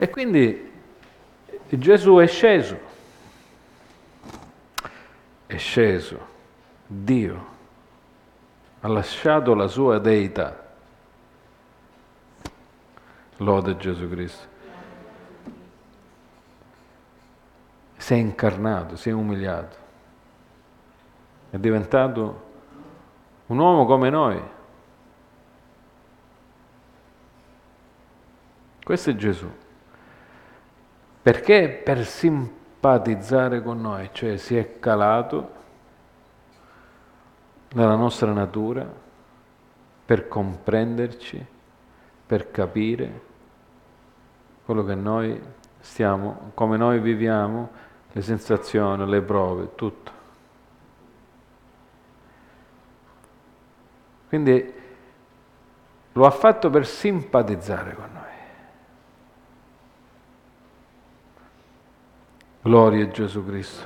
E quindi Gesù è sceso, Dio, ha lasciato la sua deità. Lode Gesù Cristo. Si è incarnato, si è umiliato, è diventato un uomo come noi. Questo è Gesù. Perché? Per simpatizzare con noi, cioè si è calato nella nostra natura per comprenderci, per capire quello che noi stiamo, come noi viviamo, le sensazioni, le prove, tutto. Quindi lo ha fatto per simpatizzare con noi. Gloria a Gesù Cristo.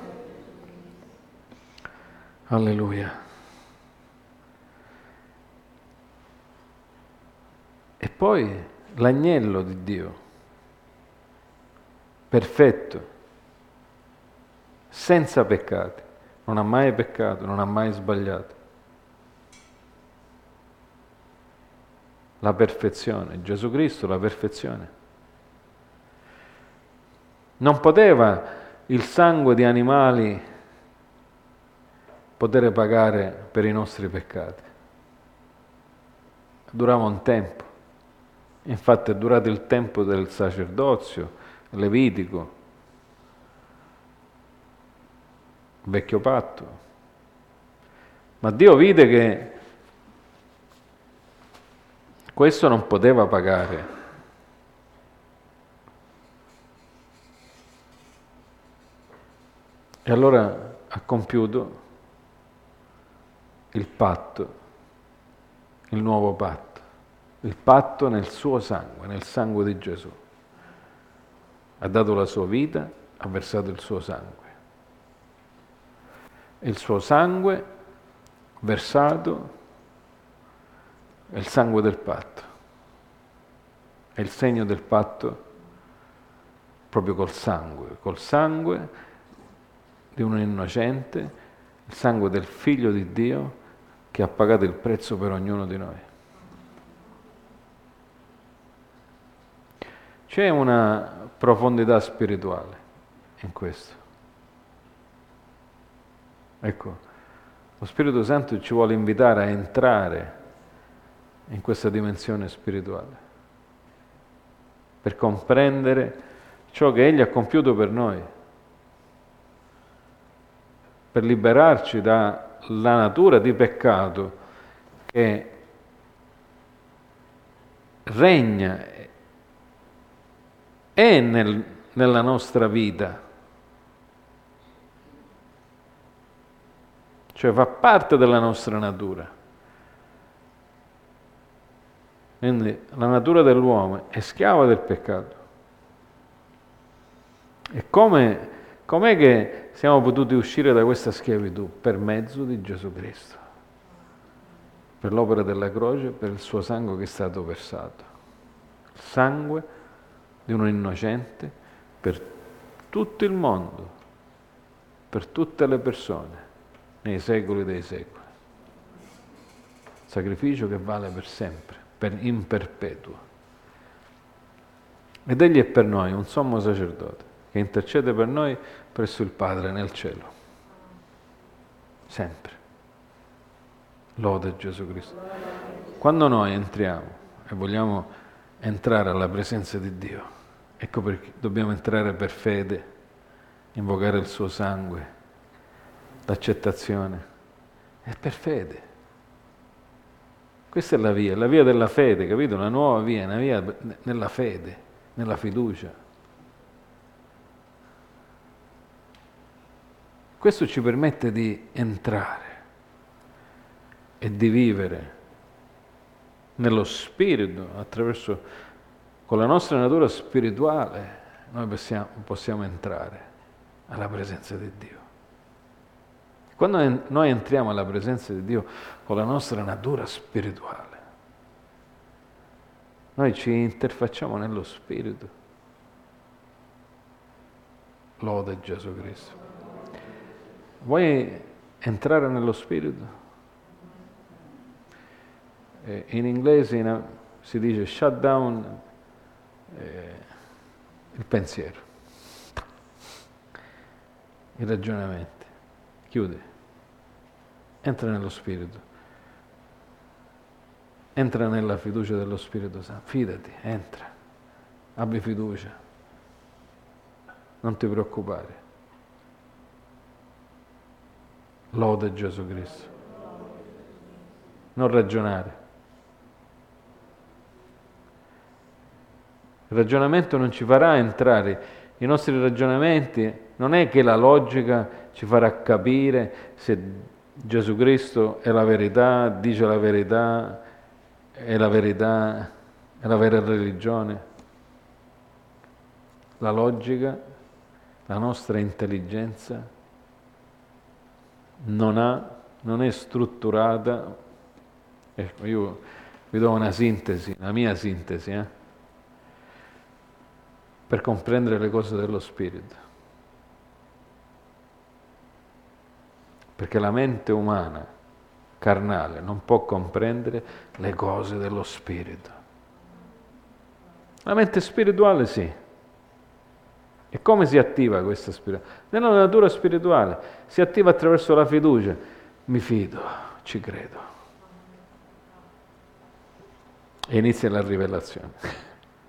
Alleluia. E poi l'agnello di Dio, perfetto, senza peccati, non ha mai peccato, non ha mai sbagliato. La perfezione, Gesù Cristo, la perfezione. Non poteva il sangue di animali poter pagare per i nostri peccati. Durava un tempo. Infatti è durato il tempo del sacerdozio, levitico, vecchio patto. Ma Dio vide che questo non poteva pagare. E allora ha compiuto il patto, il nuovo patto, il patto nel suo sangue, nel sangue di Gesù. Ha dato la sua vita, ha versato il suo sangue. E il suo sangue versato è il sangue del patto. È il segno del patto proprio col sangue di un innocente, il sangue del Figlio di Dio che ha pagato il prezzo per ognuno di noi. C'è una profondità spirituale in questo. Ecco, lo Spirito Santo ci vuole invitare a entrare in questa dimensione spirituale, per comprendere ciò che Egli ha compiuto per noi, per liberarci dalla natura di peccato che regna nella nostra vita, cioè fa parte della nostra natura. Quindi la natura dell'uomo è schiava del peccato. E com'è che siamo potuti uscire da questa schiavitù? Per mezzo di Gesù Cristo, per l'opera della croce, per il suo sangue che è stato versato. Il sangue di un innocente per tutto il mondo, per tutte le persone, nei secoli dei secoli. Sacrificio che vale per sempre, in perpetuo. Ed Egli è per noi un sommo sacerdote che intercede per noi presso il Padre nel cielo. Sempre. Lode Gesù Cristo. Quando noi entriamo e vogliamo entrare alla presenza di Dio, ecco perché dobbiamo entrare per fede, invocare il suo sangue, l'accettazione. È per fede. Questa è la via della fede, capito? Una nuova via, una via nella fede, nella fiducia. Questo ci permette di entrare e di vivere nello spirito, con la nostra natura spirituale, noi possiamo entrare alla presenza di Dio. Quando noi entriamo alla presenza di Dio con la nostra natura spirituale, noi ci interfacciamo nello spirito Lode Gesù Cristo. Vuoi entrare nello Spirito? In inglese si dice shut down il pensiero, i ragionamenti, chiudi, entra nello Spirito, entra nella fiducia dello Spirito Santo, fidati, entra, abbi fiducia, non ti preoccupare. Lode Gesù Cristo. Non ragionare. Il ragionamento non ci farà entrare, i nostri ragionamenti non è che la logica ci farà capire se Gesù Cristo è la verità, dice la verità, è la verità, è la vera religione. La logica, la nostra intelligenza non è strutturata. Io vi do una sintesi, la mia sintesi, per comprendere le cose dello Spirito. Perché la mente umana, carnale, non può comprendere le cose dello Spirito. La mente spirituale sì. E come si attiva questa spirituale? Nella natura spirituale si attiva attraverso la fiducia. Mi fido, ci credo. E inizia la rivelazione.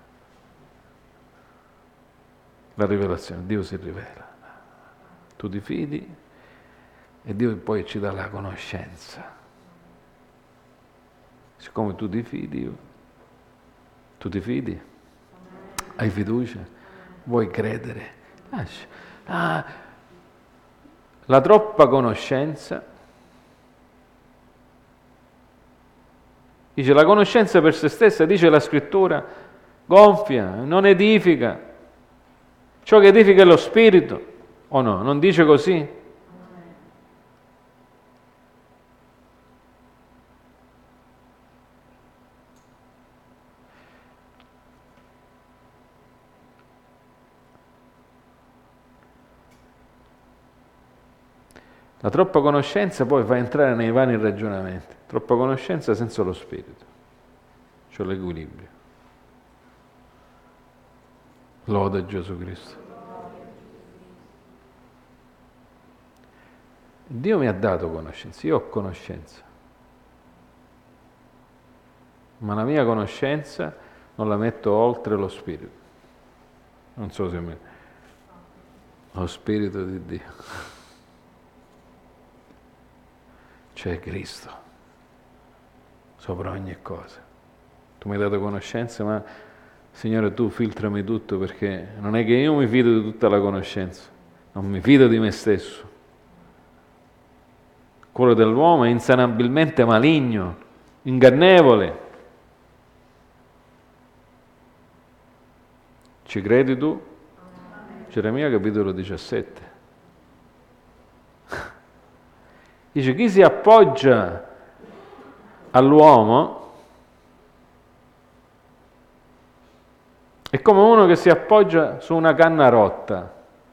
La rivelazione, Dio si rivela. Tu ti fidi e Dio poi ci dà la conoscenza. Siccome tu ti fidi, hai fiducia, vuoi credere. La troppa conoscenza, dice la conoscenza per se stessa, dice la Scrittura, gonfia, non edifica. Ciò che edifica è lo Spirito, o no? Non dice così? La troppa conoscenza poi fa entrare nei vani ragionamenti. Troppa conoscenza senza lo Spirito, cioè l'equilibrio. Lode Gesù Cristo. Dio mi ha dato conoscenza, io ho conoscenza, ma la mia conoscenza non la metto oltre lo Spirito. Non so se lo Spirito di Dio, cioè Cristo, sopra ogni cosa. Tu mi hai dato conoscenza, ma Signore tu filtrami tutto, perché non è che io mi fido di tutta la conoscenza, non mi fido di me stesso. Il cuore dell'uomo è insanabilmente maligno, ingannevole. Ci credi tu? Geremia capitolo 17. Dice, chi si appoggia all'uomo è come uno che si appoggia su una canna rotta.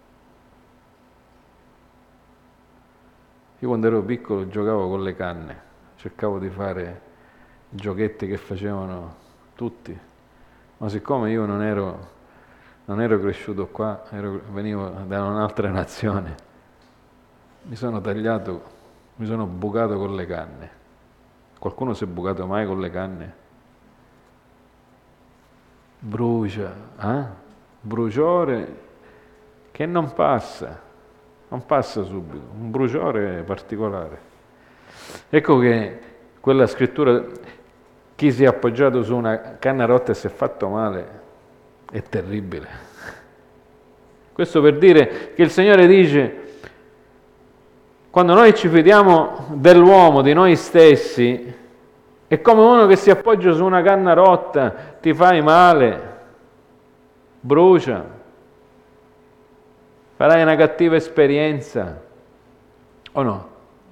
Io quando ero piccolo giocavo con le canne, cercavo di fare i giochetti che facevano tutti, ma siccome io non ero cresciuto qua, venivo da un'altra nazione, mi sono bucato con le canne. Qualcuno si è bucato mai con le canne? Brucia, bruciore che non passa subito, un bruciore particolare. Ecco che quella scrittura, chi si è appoggiato su una canna rotta e si è fatto male, è terribile. Questo per dire che il Signore dice, quando noi ci fidiamo dell'uomo, di noi stessi, è come uno che si appoggia su una canna rotta, ti fai male, brucia, farai una cattiva esperienza, o no?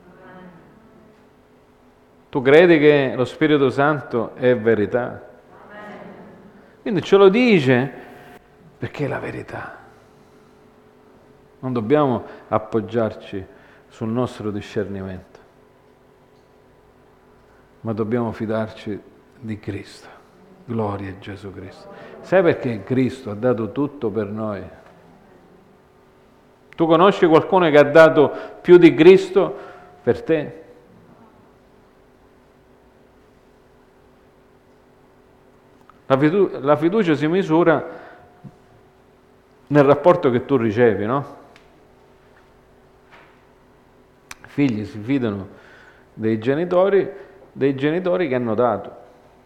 Tu credi che lo Spirito Santo è verità? Quindi ce lo dice perché è la verità. Non dobbiamo appoggiarci sul nostro discernimento, ma dobbiamo fidarci di Cristo. Gloria a Gesù Cristo. Sai perché Cristo ha dato tutto per noi? Tu conosci qualcuno che ha dato più di Cristo per te? La fiducia si misura nel rapporto che tu ricevi, no? I figli si fidano dei genitori che hanno dato,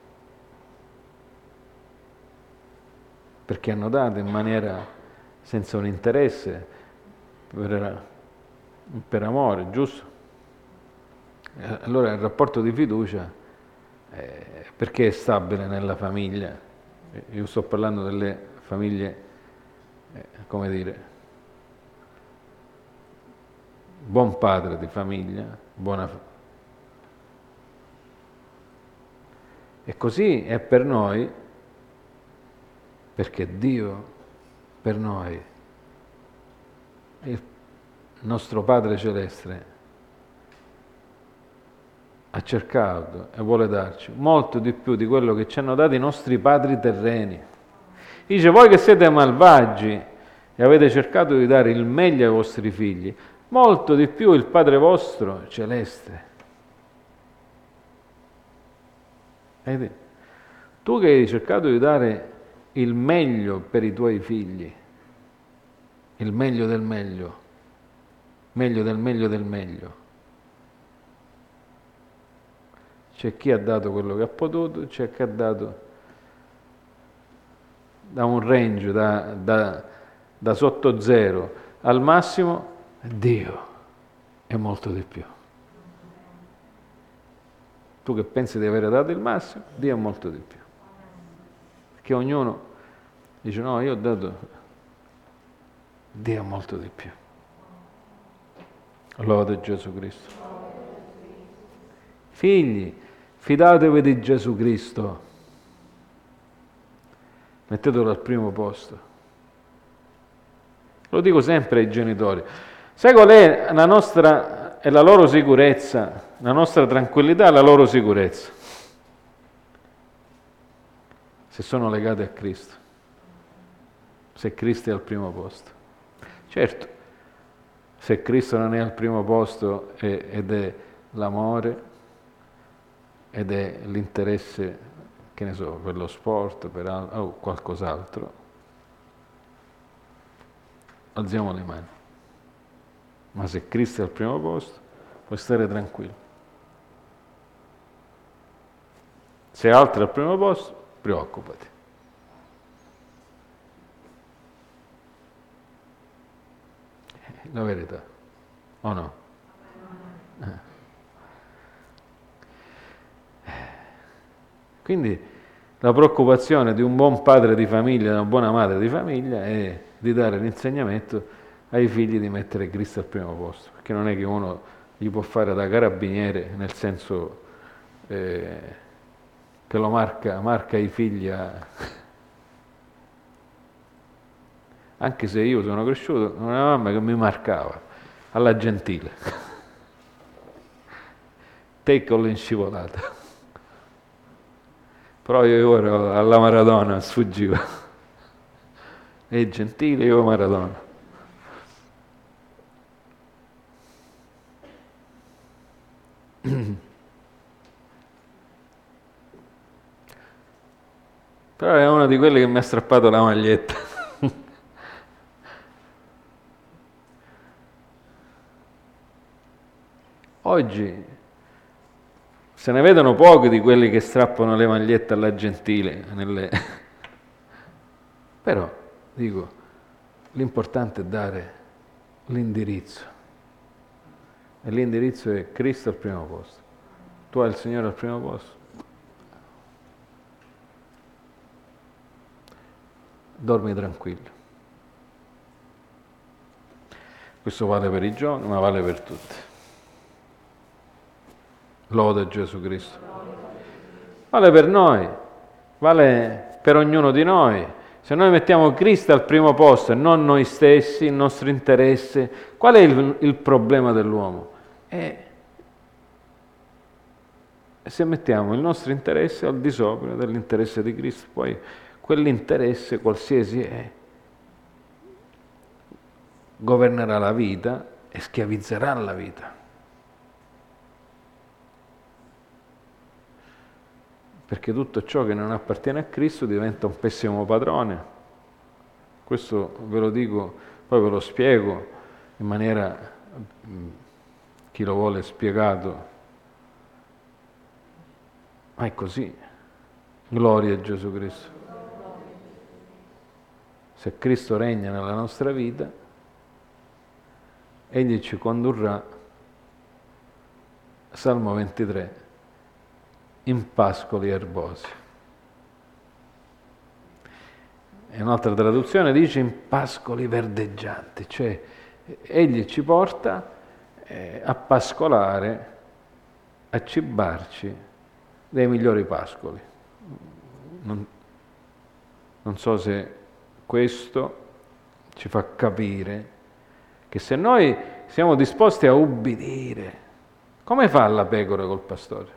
perché hanno dato in maniera senza un interesse, per amore, giusto? Allora il rapporto di fiducia perché è stabile nella famiglia? Io sto parlando delle famiglie, come dire, buon padre di famiglia, e così è per noi, perché Dio per noi, il nostro Padre Celeste, ha cercato e vuole darci molto di più di quello che ci hanno dato i nostri padri terreni. Dice, voi che siete malvagi e avete cercato di dare il meglio ai vostri figli, molto di più il Padre vostro celeste. Tu che hai cercato di dare il meglio per i tuoi figli, il meglio del meglio, meglio del meglio del meglio. C'è chi ha dato quello che ha potuto, c'è chi ha dato da un range, da sotto zero al massimo, Dio è molto di più. Tu che pensi di aver dato il massimo, Dio è molto di più. Perché ognuno dice, no, io ho dato, Dio è molto di più. Lode Gesù Cristo. Figli, fidatevi di Gesù Cristo. Mettetelo al primo posto. Lo dico sempre ai genitori. Sai qual è la nostra e la loro sicurezza, la nostra tranquillità e la loro sicurezza? Se sono legati a Cristo. Se Cristo è al primo posto. Certo, se Cristo non è al primo posto ed è l'amore, ed è l'interesse, che ne so, per lo sport, o qualcos'altro, alziamo le mani. Ma se Cristo è al primo posto, puoi stare tranquillo. Se altro è al primo posto, preoccupati. La verità, o no? Quindi la preoccupazione di un buon padre di famiglia, di una buona madre di famiglia è di dare l'insegnamento ai figli di mettere Cristo al primo posto, perché non è che uno gli può fare da carabiniere, nel senso che lo marca i figli anche se io sono cresciuto con una mamma che mi marcava alla gentile, te con l'inscivolata. Però io ero alla Maradona, sfuggivo. È gentile, io Maradona. Però è uno di quelli che mi ha strappato la maglietta. Oggi se ne vedono pochi di quelli che strappano le magliette alla gentile. Però, dico, l'importante è dare l'indirizzo. E l'indirizzo è Cristo al primo posto. Tu hai il Signore al primo posto. Dormi tranquillo. Questo vale per i giovani, ma vale per tutti. Lode Gesù Cristo. Vale per noi, vale per ognuno di noi. Se noi mettiamo Cristo al primo posto e non noi stessi, il nostro interesse, qual è il problema dell'uomo? Se mettiamo il nostro interesse al di sopra dell'interesse di Cristo, poi quell'interesse, qualsiasi è, governerà la vita e schiavizzerà la vita. Perché tutto ciò che non appartiene a Cristo diventa un pessimo padrone. Questo ve lo dico, poi ve lo spiego in maniera, chi lo vuole spiegato, ma è così. Gloria a Gesù Cristo. Se Cristo regna nella nostra vita, Egli ci condurrà, Salmo 23, in pascoli erbosi. E un'altra traduzione dice in pascoli verdeggianti, cioè Egli ci porta a pascolare, a cibarci dei migliori pascoli. Non so se questo ci fa capire che se noi siamo disposti a ubbidire, come fa la pecora col pastore?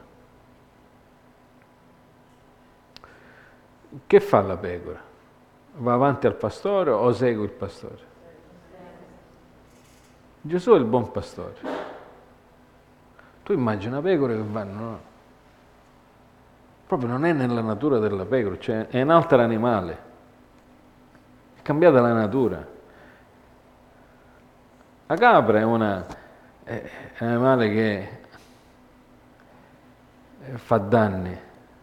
Che fa la pecora? Va avanti al pastore o segue il pastore? Gesù è il buon pastore. Tu immagini una pecora che va, no? Proprio non è nella natura della pecora, cioè è un altro animale. È cambiata la natura. La capra è un animale che fa danni.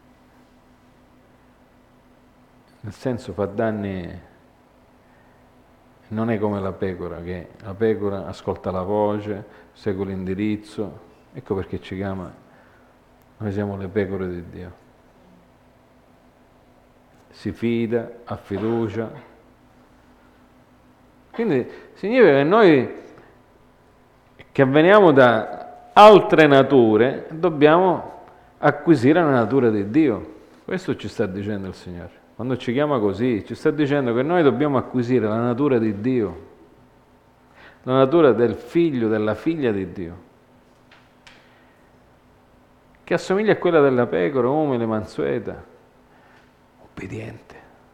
Nel senso fa danni, non è come la pecora, che la pecora ascolta la voce, segue l'indirizzo, ecco perché ci chiama, noi siamo le pecore di Dio. Si fida, ha fiducia. Quindi significa che noi che veniamo da altre nature dobbiamo acquisire la natura di Dio. Questo ci sta dicendo il Signore. Quando ci chiama così, ci sta dicendo che noi dobbiamo acquisire la natura di Dio, la natura del figlio, della figlia di Dio, che assomiglia a quella della pecora, umile, mansueta, obbediente.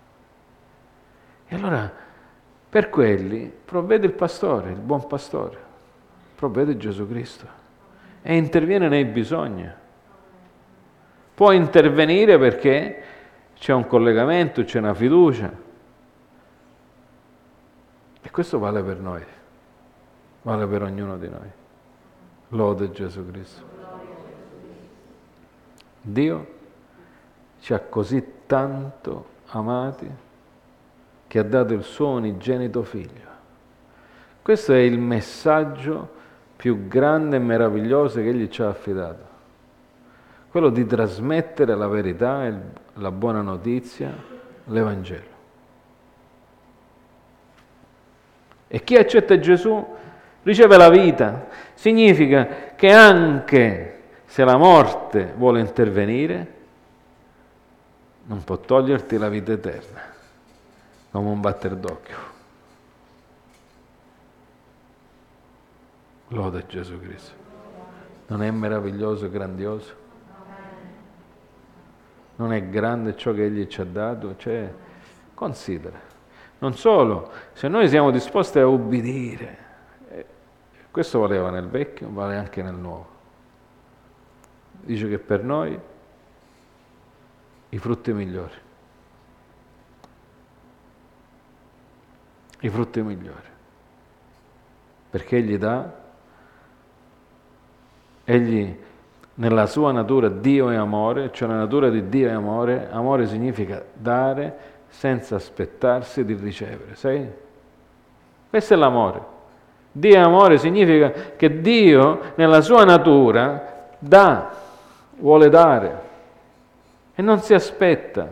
E allora, per quelli, provvede il pastore, il buon pastore, provvede Gesù Cristo e interviene nei bisogni. Può intervenire perché c'è un collegamento, c'è una fiducia. E questo vale per noi, vale per ognuno di noi. Lode Gesù Cristo. Dio ci ha così tanto amati che ha dato il suo unigenito figlio. Questo è il messaggio più grande e meraviglioso che Egli ci ha affidato. Quello di trasmettere la verità, la buona notizia, l'Evangelo. E chi accetta Gesù riceve la vita. Significa che anche se la morte vuole intervenire, non può toglierti la vita eterna, come un batter d'occhio. Lode Gesù Cristo. Non è meraviglioso e grandioso? Non è grande ciò che Egli ci ha dato? Cioè, considera. Non solo, se noi siamo disposti a ubbidire, questo valeva nel vecchio, vale anche nel nuovo. Dice che per noi i frutti migliori. I frutti migliori. Perché Egli nella sua natura Dio è amore, cioè la natura di Dio è amore. Amore significa dare senza aspettarsi di ricevere, sai? Questo è l'amore. Dio è amore significa che Dio nella sua natura dà, vuole dare e non si aspetta.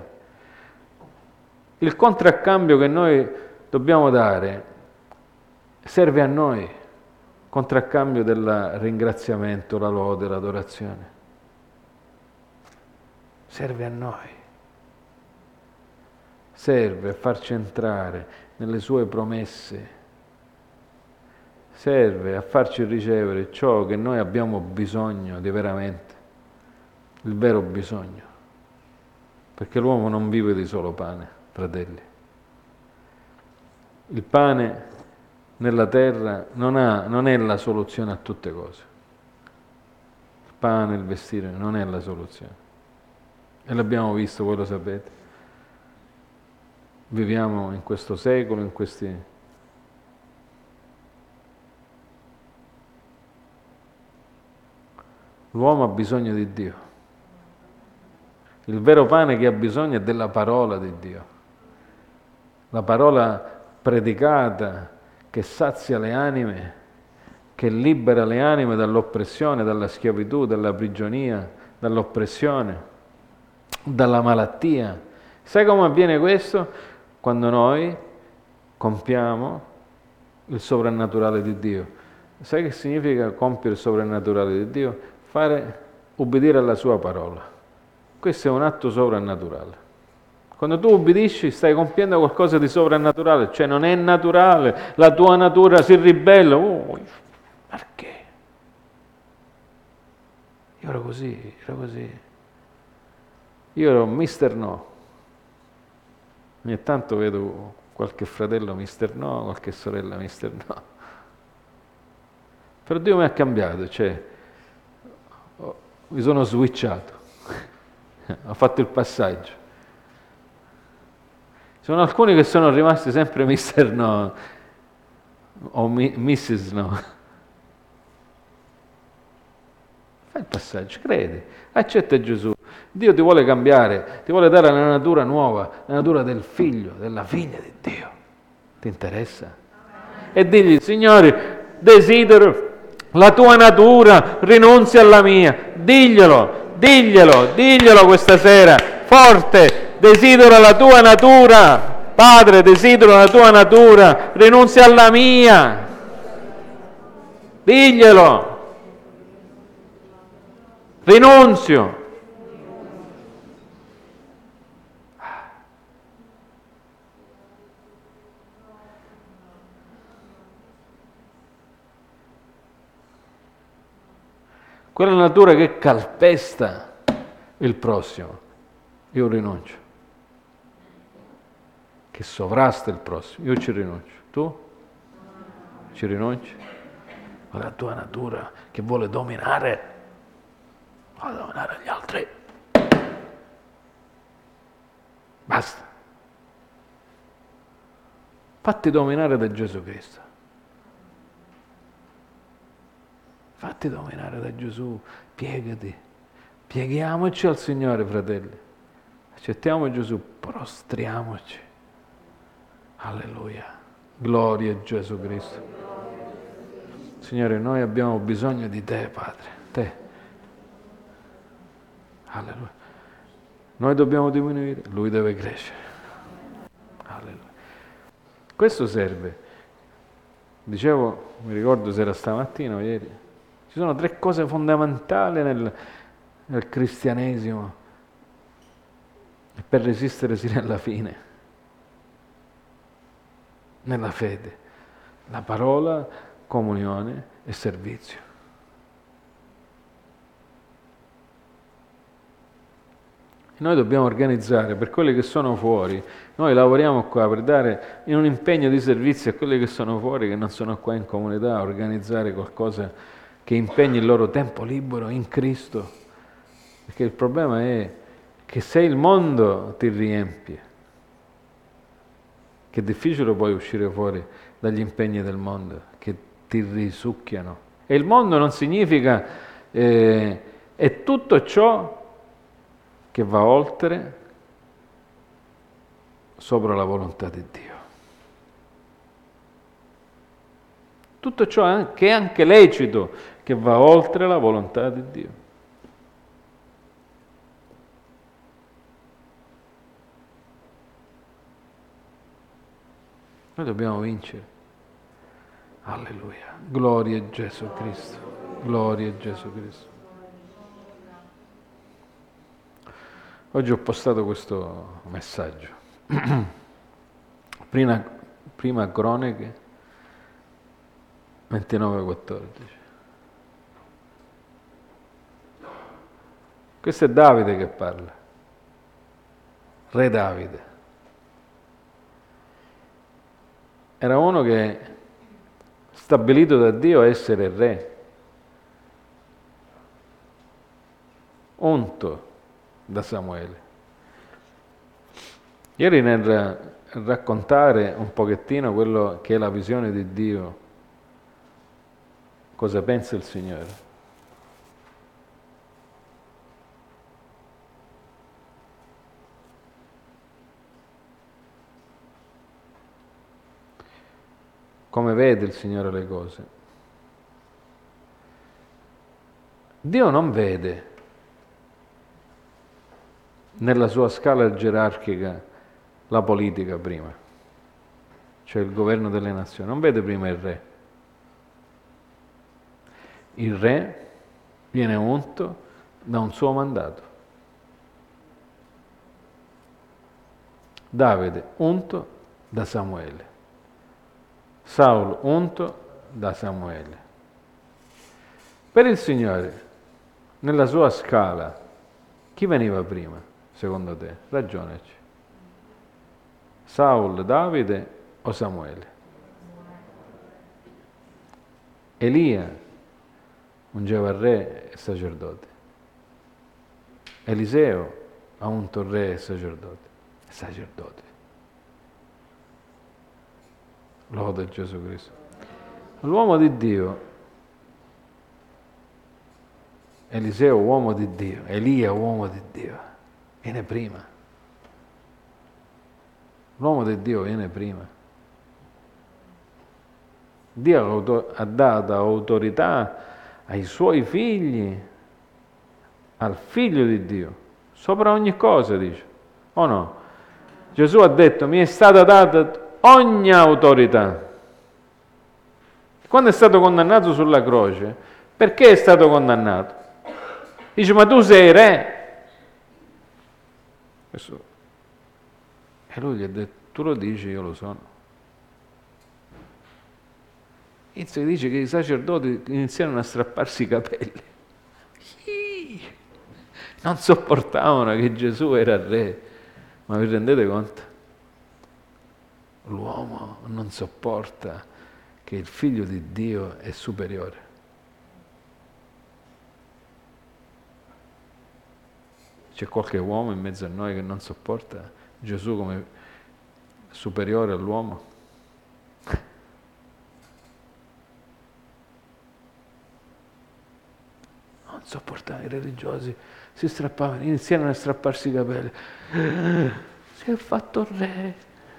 Il contraccambio che noi dobbiamo dare serve a noi, contraccambio del ringraziamento, la lode, l'adorazione. Serve a noi. serve a farci entrare nelle sue promesse, serve a farci ricevere ciò che noi abbiamo bisogno di veramente, il vero bisogno, perché l'uomo non vive di solo pane, fratelli. Il pane nella terra non è la soluzione a tutte cose. Il pane, il vestire non è la soluzione. E l'abbiamo visto, voi lo sapete. Viviamo in questo secolo, in questi... L'uomo ha bisogno di Dio. Il vero pane che ha bisogno è della parola di Dio. La parola predicata che sazia le anime, che libera le anime dall'oppressione, dalla schiavitù, dalla prigionia, dall'oppressione, dalla malattia. Sai come avviene questo? Quando noi compiamo il sovrannaturale di Dio. Sai che significa compiere il sovrannaturale di Dio? Ubbidire alla sua parola. Questo è un atto sovrannaturale. Quando tu ubbidisci stai compiendo qualcosa di sovrannaturale, cioè non è naturale, la tua natura si ribella. Perché? Io ero così. Io ero Mister No. Ogni tanto vedo qualche fratello Mister No, qualche sorella Mister No. Però Dio mi ha cambiato, cioè mi sono switchato, ho fatto il passaggio. Sono alcuni che sono rimasti sempre Mister No o Mrs. No. Fai il passaggio, credi, accetta Gesù. Dio ti vuole cambiare, ti vuole dare la natura nuova, la natura del figlio, della figlia di Dio. Ti interessa? E digli, Signore, desidero la tua natura, rinunzi alla mia. Diglielo questa sera, forte. Desidero la tua natura, Padre, desidero la tua natura, rinunzia alla mia. Diglielo. Rinunzio. Quella natura che calpesta il prossimo, io rinuncio. Che sovrasta il prossimo, io ci rinuncio. Tu? Ci rinunci? La tua natura che vuole dominare gli altri. Basta. Fatti dominare da Gesù Cristo. Fatti dominare da Gesù, piegati. Pieghiamoci al Signore, fratelli. Accettiamo Gesù, prostriamoci. Alleluia. Gloria a Gesù Cristo. Signore, noi abbiamo bisogno di Te, Padre. Te. Alleluia. Noi dobbiamo diminuire, Lui deve crescere. Alleluia. Questo serve. Dicevo, mi ricordo se era stamattina o ieri, ci sono 3 cose fondamentali nel cristianesimo per resistere sino alla fine. Nella fede, la parola, comunione e servizio. Noi dobbiamo organizzare per quelli che sono fuori, noi lavoriamo qua per dare in un impegno di servizio a quelli che sono fuori, che non sono qua in comunità, organizzare qualcosa che impegni il loro tempo libero in Cristo. Perché il problema è che se il mondo ti riempie, che è difficile poi uscire fuori dagli impegni del mondo, che ti risucchiano. E il mondo non significa, è tutto ciò che va oltre, sopra la volontà di Dio. Tutto ciò che è anche lecito, che va oltre la volontà di Dio. Noi dobbiamo vincere. Alleluia. Gloria a Gesù Cristo. Gloria a Gesù Cristo. Oggi ho postato questo messaggio. Prima Cronache 29:14. Questo è Davide che parla, re Davide. Era uno che stabilito da Dio a essere re, unto da Samuele. Ieri nel raccontare un pochettino quello che è la visione di Dio, cosa pensa il Signore? Come vede il Signore le cose? Dio non vede nella sua scala gerarchica la politica prima, cioè il governo delle nazioni, non vede prima il re. Il re viene unto da un suo mandato. Davide unto da Samuele. Saulo unto da Samuele. Per il Signore, nella sua scala, chi veniva prima, secondo te? Ragionaci. Saul, Davide o Samuele? Elia ungeva re e sacerdote. Eliseo ha unto re e sacerdote. Sacerdote. Lode Gesù Cristo. L'uomo di Dio, Eliseo uomo di Dio, Elia uomo di Dio, viene prima. L'uomo di Dio viene prima. Dio ha dato autorità ai suoi figli, al figlio di Dio, sopra ogni cosa, dice. O no? Gesù ha detto, mi è stata data ogni autorità. Quando è stato condannato sulla croce, perché è stato condannato? Dice, ma tu sei re. E lui gli ha detto, tu lo dici, io lo sono. Inizia dice che i sacerdoti iniziarono a strapparsi i capelli. Non sopportavano che Gesù era re. Ma vi rendete conto? L'uomo non sopporta che il figlio di Dio è superiore. C'è qualche uomo in mezzo a noi che non sopporta Gesù come superiore all'uomo? Non sopportavano, i religiosi si strappavano, iniziarono a strapparsi i capelli. Si è fatto re.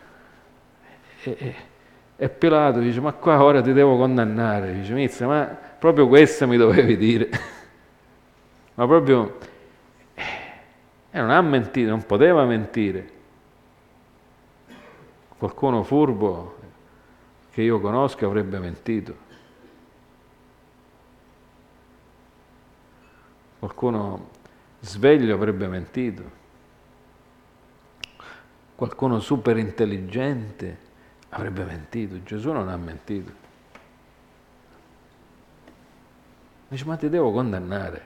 E Pilato dice, ma qua ora ti devo condannare. Dice, Mizza, ma proprio questo mi dovevi dire. Ma proprio... non ha mentito, non poteva mentire. Qualcuno furbo che io conosco avrebbe mentito. Qualcuno sveglio avrebbe mentito. Qualcuno super intelligente avrebbe mentito. Gesù non ha mentito. Dice, ma ti devo condannare.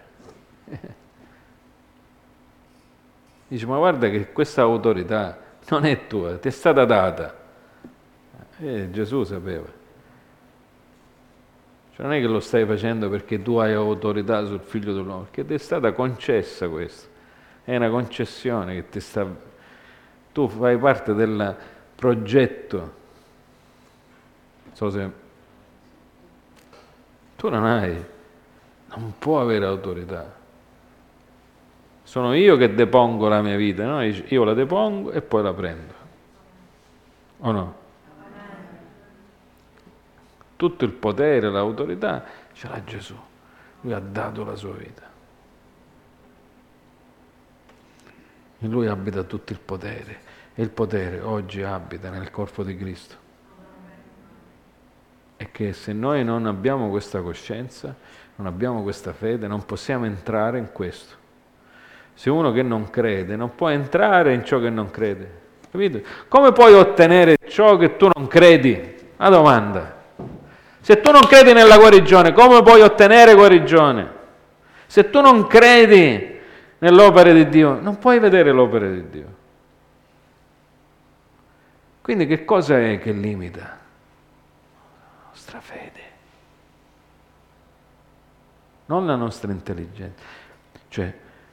Dice, ma guarda che questa autorità non è tua, ti è stata data. Gesù sapeva. Cioè non è che lo stai facendo perché tu hai autorità sul figlio dell'uomo, perché ti è stata concessa questo. È una concessione che ti sta... Tu fai parte del progetto. Non so se... Tu non puoi avere autorità. Sono io che depongo la mia vita, no? Io la depongo e poi la prendo. O no? Tutto il potere, l'autorità ce l'ha Gesù. Lui ha dato la sua vita. In Lui abita tutto il potere. E il potere oggi abita nel corpo di Cristo. E che se noi non abbiamo questa coscienza, non abbiamo questa fede, non possiamo entrare in questo. Se uno che non crede non può entrare in ciò che non crede, capito? Come puoi ottenere ciò che tu non credi? Una domanda. Se tu non credi nella guarigione, come puoi ottenere guarigione? Se tu non credi nell'opera di Dio, non puoi vedere l'opera di Dio. Quindi che cosa è che limita? La nostra fede, non la nostra intelligenza. Cioè,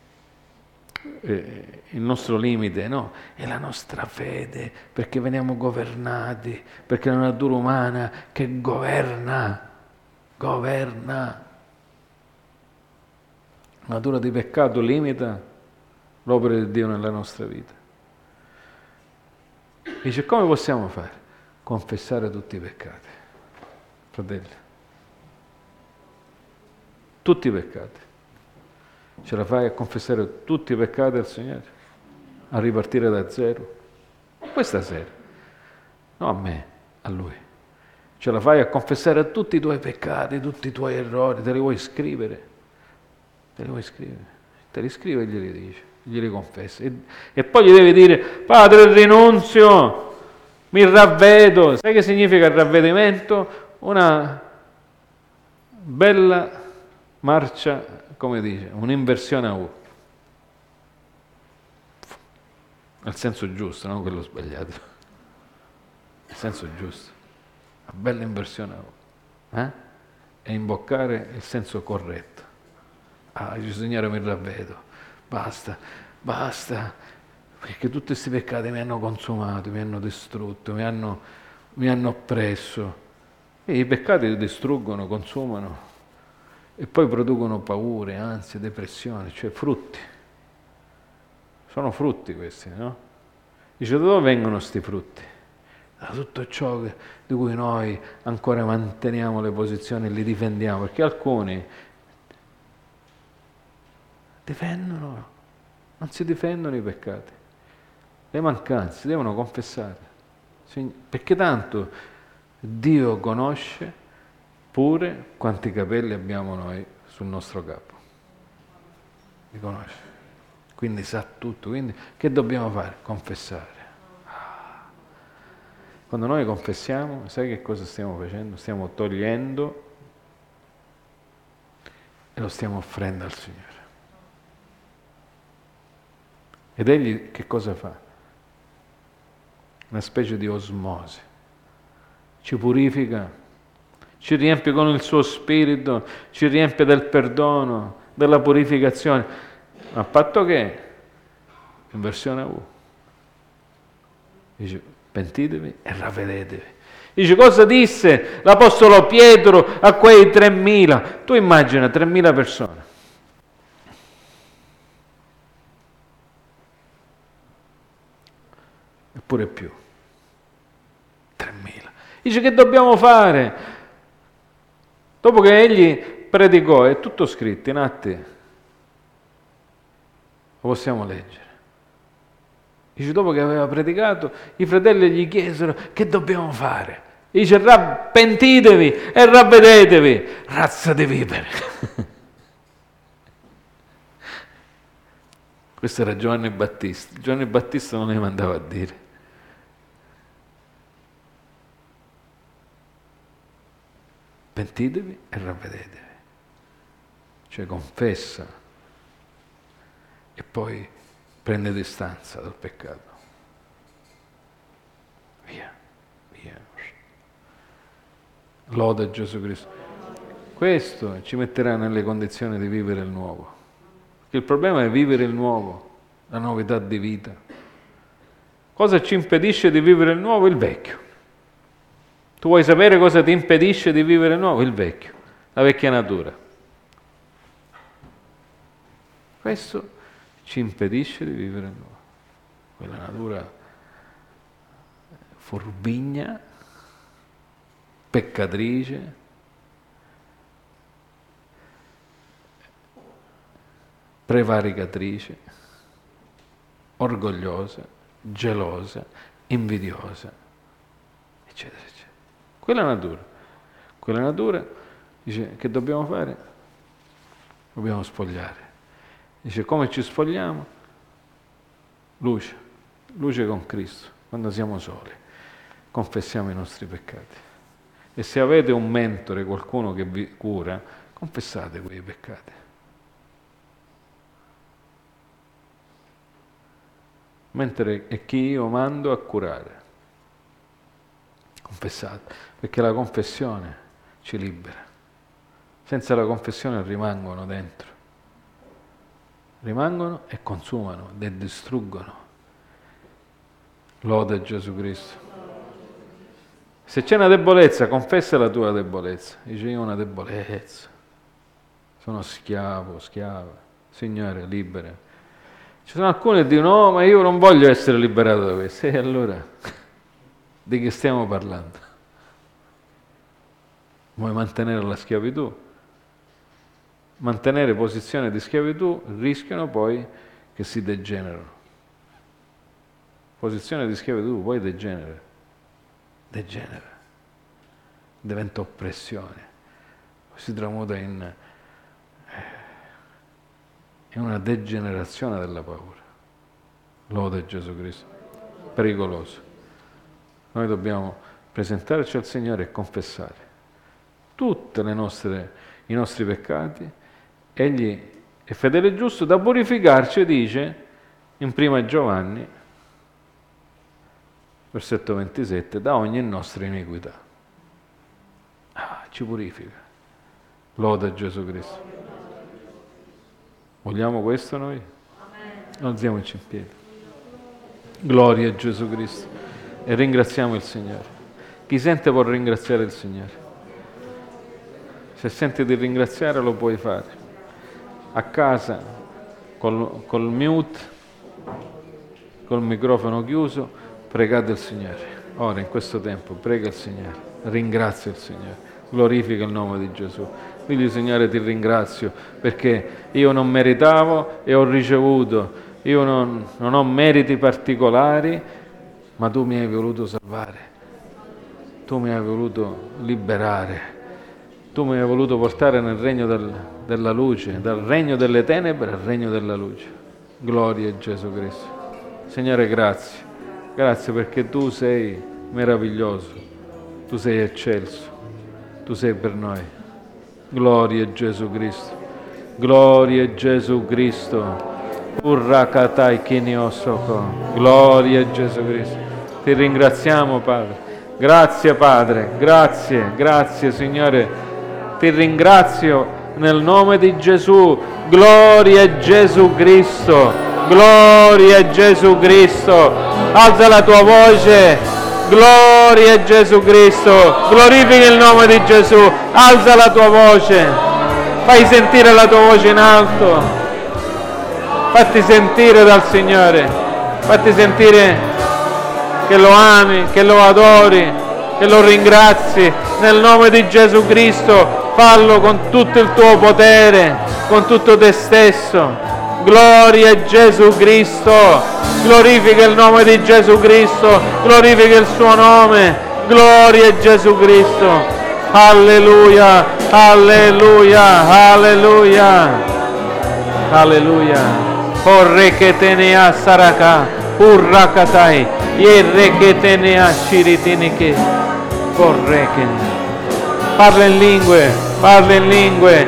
il nostro limite, no? È la nostra fede, perché veniamo governati, perché è la natura umana che governa. La natura di peccato limita l'opera di Dio nella nostra vita. Dice, come possiamo fare? Confessare tutti i peccati, fratelli. Tutti i peccati. Ce la fai a confessare tutti i peccati al Signore? A ripartire da zero? Questa sera. No a me, a Lui. Ce la fai a confessare tutti i tuoi peccati, tutti i tuoi errori? Te li vuoi scrivere? Te li vuoi scrivere? Te li scrive e glieli dici, glieli confessi. E poi gli devi dire, Padre, rinunzio, mi ravvedo. Sai che significa il ravvedimento? Una bella marcia, come dice, un'inversione a U. Nel senso giusto, non quello sbagliato. Nel senso giusto. Una bella inversione a U. E imboccare il senso corretto. Dice, Signore, mi ravvedo. Basta, perché tutti questi peccati mi hanno consumato, mi hanno distrutto, mi hanno oppresso. E i peccati distruggono, consumano e poi producono paure, ansie, depressione, cioè frutti. Sono frutti questi, no? Dice, da dove vengono questi frutti? Da tutto ciò di cui noi ancora manteniamo le posizioni e li difendiamo, perché alcuni difendono, non si difendono i peccati, le mancanze, si devono confessare, perché tanto Dio conosce pure quanti capelli abbiamo noi sul nostro capo, li conosce, quindi sa tutto, quindi che dobbiamo fare? Confessare. Quando noi confessiamo, sai che cosa stiamo facendo? Stiamo togliendo e lo stiamo offrendo al Signore. Ed Egli che cosa fa? Una specie di osmosi. Ci purifica, ci riempie con il suo spirito, ci riempie del perdono, della purificazione, ma a patto che, in versione U, dice, pentitevi e ravvedetevi. Dice, cosa disse l'Apostolo Pietro a quei 3.000? Tu immagina 3.000 persone. Eppure più. 3.000. Dice, che dobbiamo fare? Dopo che egli predicò, è tutto scritto in Atti, lo possiamo leggere. Dice, dopo che aveva predicato, i fratelli gli chiesero, che dobbiamo fare? Dice, pentitevi e ravvedetevi, razza di vipere. Questo era Giovanni Battista. Giovanni Battista non ne mandava a dire. Pentitevi e ravvedetevi. Cioè confessa e poi prende distanza dal peccato. Via. Loda Gesù Cristo. Questo ci metterà nelle condizioni di vivere il nuovo. Perché il problema è vivere il nuovo, la novità di vita. Cosa ci impedisce di vivere il nuovo? Il vecchio. Tu vuoi sapere cosa ti impedisce di vivere il nuovo? Il vecchio, la vecchia natura. Questo ci impedisce di vivere il nuovo. Quella natura furbigna, peccatrice, prevaricatrice, orgogliosa, gelosa, invidiosa, eccetera, eccetera. Quella natura dice, che dobbiamo fare? Dobbiamo spogliare. Dice, come ci spogliamo? Luce con Cristo. quando siamo soli, confessiamo i nostri peccati. E se avete un mentore, qualcuno che vi cura, confessate quei peccati. Mentre è chi io mando a curare. Confessate, perché la confessione ci libera. Senza la confessione rimangono dentro. Rimangono e consumano e distruggono. Lode Gesù Cristo. Se c'è una debolezza, confessa la tua debolezza. Dice: io ho una debolezza, sono schiava. Signore, libera. Ci sono alcuni che dicono: no, ma io non voglio essere liberato da questo. E allora, di che stiamo parlando? Vuoi mantenere la schiavitù? Mantenere posizione di schiavitù rischiano poi che si degenerano. Posizione di schiavitù poi degenera, diventa oppressione, si tramuta in una degenerazione della paura. Lode Gesù Cristo, pericoloso. Noi dobbiamo presentarci al Signore e confessare tutte i nostri peccati. Egli è fedele e giusto da purificarci, dice in 1 Giovanni, versetto 27, da ogni nostra iniquità. Ci purifica. Lode Gesù Cristo. Vogliamo questo noi? Alziamoci in piedi. Gloria a Gesù Cristo. E ringraziamo il Signore. Chi sente può ringraziare il Signore. Se senti di ringraziare lo puoi fare. A casa, col mute, col microfono chiuso, pregate il Signore. Ora, in questo tempo, prega il Signore, ringrazia il Signore, glorifica il nome di Gesù. Quindi, Signore, ti ringrazio perché io non meritavo e ho ricevuto, io non ho meriti particolari, ma Tu mi hai voluto salvare, Tu mi hai voluto liberare, Tu mi hai voluto portare nel regno della luce, dal regno delle tenebre al regno della luce. Gloria a Gesù Cristo. Signore, grazie. Grazie perché Tu sei meraviglioso, Tu sei eccelso, Tu sei per noi. Gloria a Gesù Cristo. Gloria a Gesù Cristo. Urrakatai kiniosoko. Gloria a Gesù Cristo. Ti ringraziamo, Padre. Grazie, Padre. Grazie, Signore. Ti ringrazio nel nome di Gesù. Gloria a Gesù Cristo. Gloria a Gesù Cristo. Alza la tua voce. Gloria a Gesù Cristo. Glorifica il nome di Gesù. Alza la tua voce. Fai sentire la tua voce in alto. Fatti sentire dal Signore. Fatti sentire che lo ami, che lo adori, che lo ringrazi. Nel nome di Gesù Cristo. Fallo con tutto il tuo potere, con tutto te stesso. Gloria a Gesù Cristo. Glorifica il nome di Gesù Cristo. Glorifica il suo nome. Gloria a Gesù Cristo. Alleluia, alleluia, alleluia. Alleluia. Corre che te ne ha saraka. Urrakatai. Yerre che te ne ha shiritinike. Corre che parla in lingue.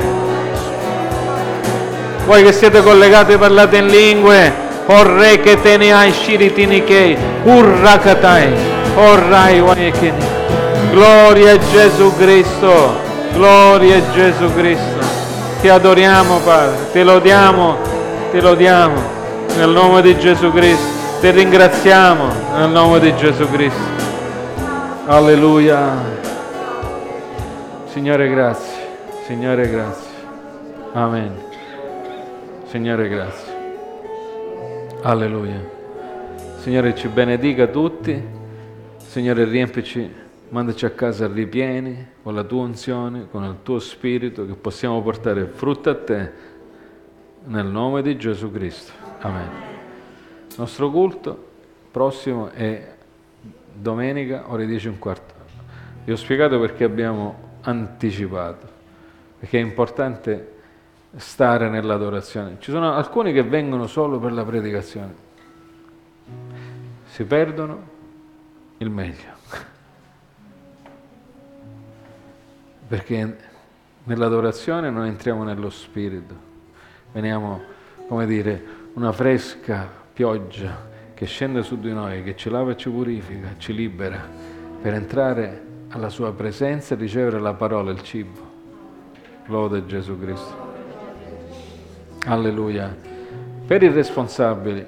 Voi che siete collegati parlate in lingue. Orre che te ne hai shiritinike. Urrakatai. Orrai waekeni. Gloria a Gesù Cristo. Gloria a Gesù Cristo. Ti adoriamo, Padre. Te lo diamo. Nel nome di Gesù Cristo. Ti ringraziamo nel nome di Gesù Cristo. Alleluia. Signore, grazie. Signore, grazie. Amen. Signore, grazie. Alleluia. Signore, ci benedica tutti. Signore, riempici, mandaci a casa ripieni con la Tua unzione, con il Tuo Spirito, che possiamo portare frutto a Te, nel nome di Gesù Cristo. Amen. Il nostro culto prossimo è domenica, ore 10:15. Vi ho spiegato perché abbiamo anticipato, perché è importante stare nell'adorazione. Ci sono alcuni che vengono solo per la predicazione, si perdono il meglio. Perché nell'adorazione non entriamo nello spirito, veniamo, come dire, una fresca pioggia che scende su di noi, che ci lava e ci purifica, ci libera per entrare alla sua presenza e ricevere la parola, il cibo. Lode Gesù Cristo. Alleluia. Per i responsabili,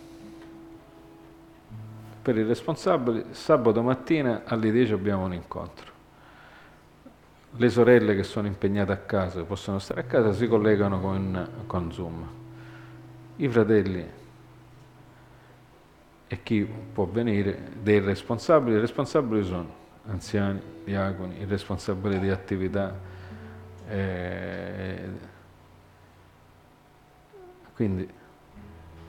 sabato mattina alle 10 abbiamo un incontro. Le sorelle che sono impegnate a casa, possono stare a casa, si collegano con Zoom. I fratelli e chi può venire, dei responsabili. I responsabili sono anziani, diaconi, i responsabili di attività. Quindi